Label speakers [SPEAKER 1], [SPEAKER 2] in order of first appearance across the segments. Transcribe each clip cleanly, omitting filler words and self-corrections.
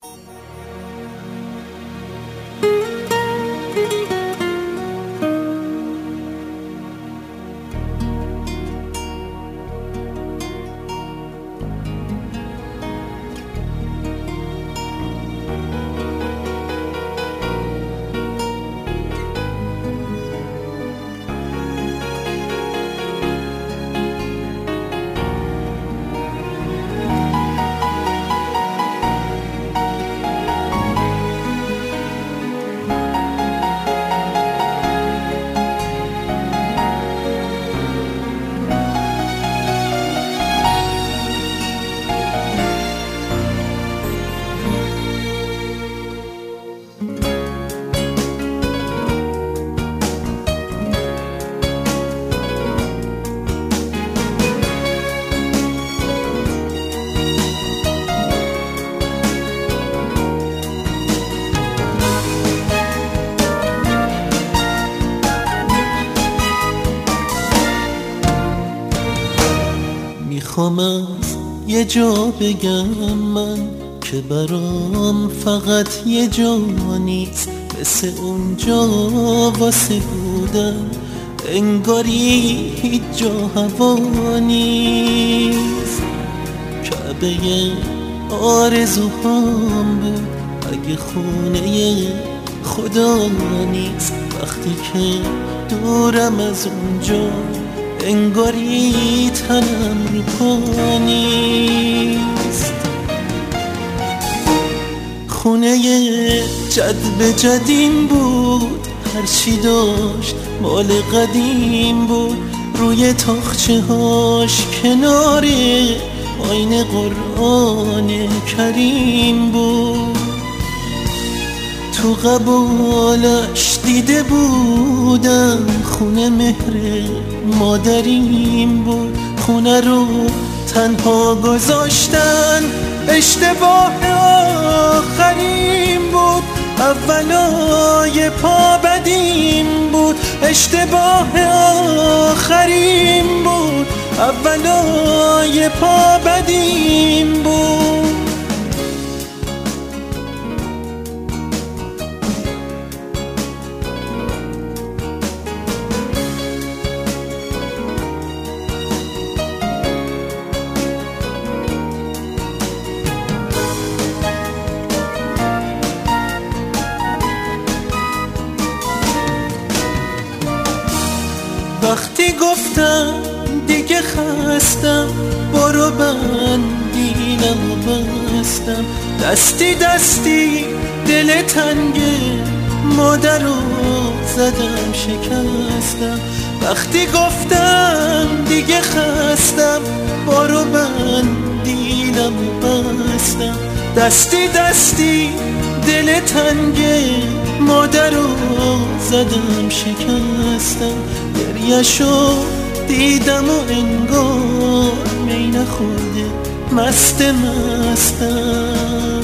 [SPEAKER 1] میخوام از یه جا بگم من که برام فقط یه جا نیست، مثل اونجا واسه بودم انگاری هیچ جا هوا نیست. کعبه آرزوهام بود اگه خونه خدا نیست، وقتی که دورم از اونجا انگاری تنم رو پا نیست. خونه جد به جدیم بود، هرچی داشت مال قدیم بود، روی تاخچه هاش کنار آینه قرآن کریم بود. تو قبالش دیده بودم خونه مهر مادریم بود، خونه رو تنها گذاشتن اشتباه آخریم بود، اولای پا بدیم بود، اشتباه آخریم بود، اولای پا بدیم بود. وقتی گفتم دیگه خستم، برو بندیلم و بستم، دستی دستی دل تنگ مادر رو زدم شکستم. وقتی گفتم دیگه خستم، برو بندیلم و بستم، دستی دستی دل تنگ مادر رو زدم شکستم. گریه‌شو دیدم و انگار می نخورده مستم.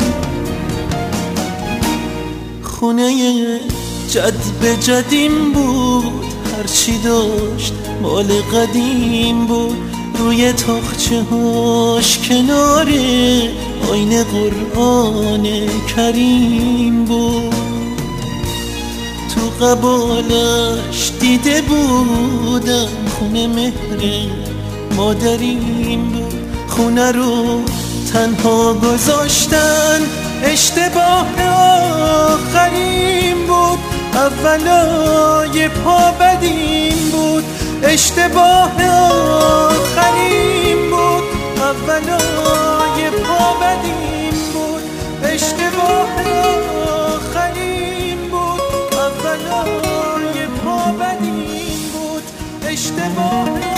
[SPEAKER 1] خونه جد به جدیم بود، هرچی داشت مال قدیم بود، روی تاخچه هاش کنار آینه قرآن کریم بود. تو قبالش دیده بودم خونه مهر مادریم بود، خونه رو تنها گذاشتن اشتباه آخریم بود، اولای پا بدیم بود، اشتباه آخریم بود، اولای پا بدیم بود، اشتباه آخریم بود، اولای پا بدیم بود، اشتباه